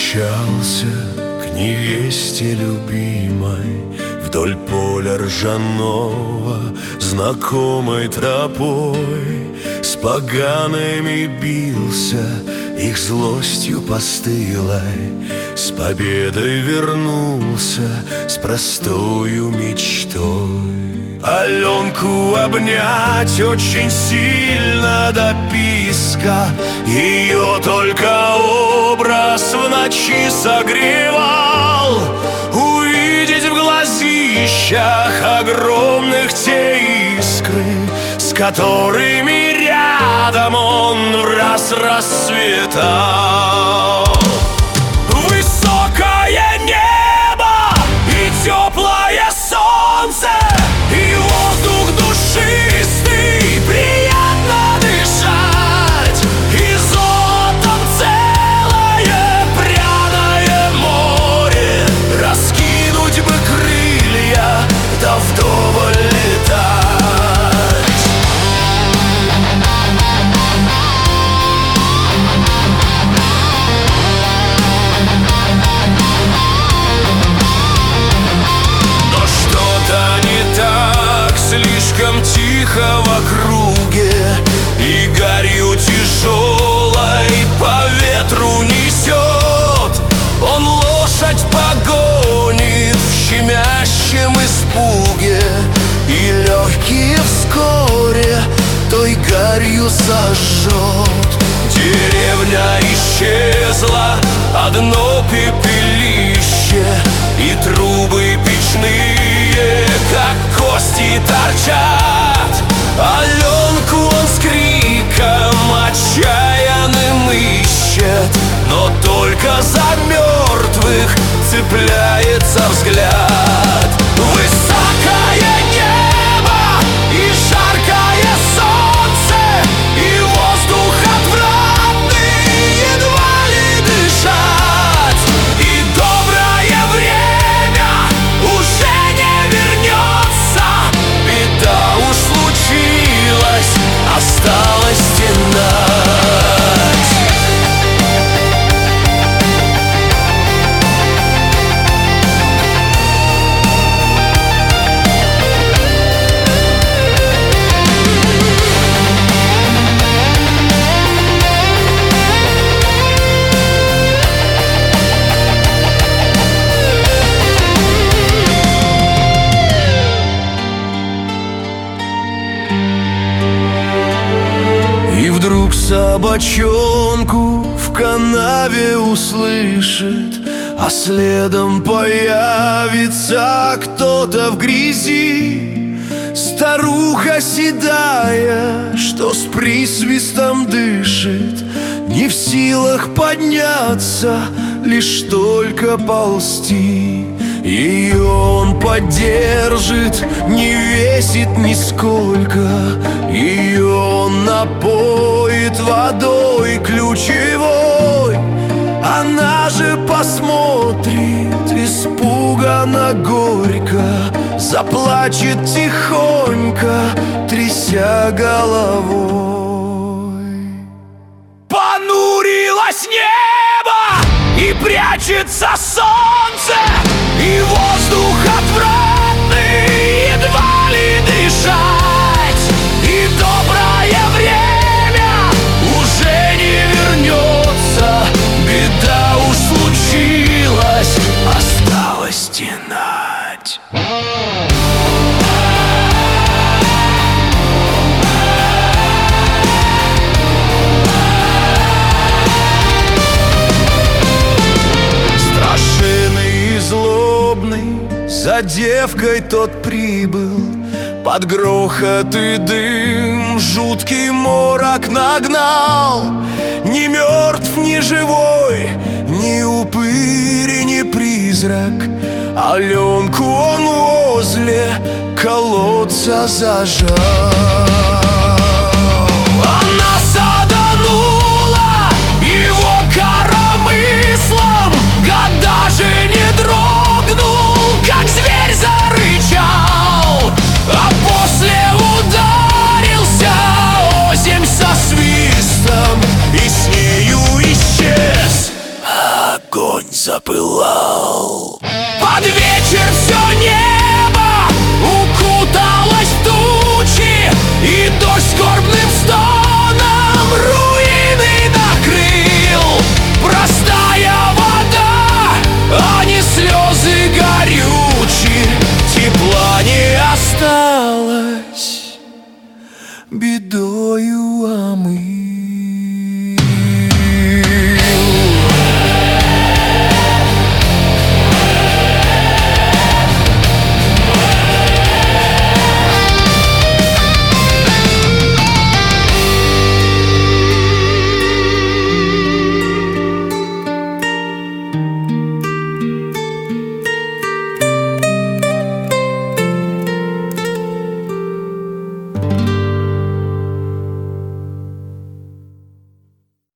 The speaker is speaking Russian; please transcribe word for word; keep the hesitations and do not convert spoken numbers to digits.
Мчался к невесте любимой вдоль поля ржаного, знакомой тропой. С погаными бился, их злостью постылой, с победой вернулся, с простою мечтой. Аленку обнять очень сильно до писка, ее только образ в ночи согревал. Увидеть в глазищах огромных те искры, с которыми рядом он в раз расцветал. Высокое небо и теплое солнце, и воздух душистый, приятно дышать, и золотом целое пряное море. Раскинуть бы крылья, да вдоволь летать. Слишком тихо в округе, и гарью тяжелой по ветру несет. Он лошадь погонит в щемящем испуге, и легкие вскоре той гарью сожжет. Деревня исчезла, одно пепелище, и трубы печные, как кости, торчат. Аленку он с криком отчаянным ищет, но только за мертвых цепляется взгляд. Высокое небо и жаркое солнце, и воздух отвратный, едва ли дышать, и доброе время уже не вернется. Беда уж случилась, осталось стенать. И вдруг собачонку в канаве услышит, а следом появится кто-то в грязи. Старуха седая, что с присвистом дышит, не в силах подняться, лишь только ползти. Ее он поддержит, не весит нисколько, ее он напоит водой ключевой. Она же посмотрит испуганно горько, заплачет тихонько, тряся головой. Понурилось небо и прячется солнце, и воздух отвратный, едва ли дышать, и доброе время уже не вернется. Беда уж случилась, осталось стенать. Страшный и злобный, за девкой тот прибыл. Под грохот и дым жуткий морок нагнал. Ни мертв, ни живой, ни упырь, ни призрак. Аленку он возле колодца зажал.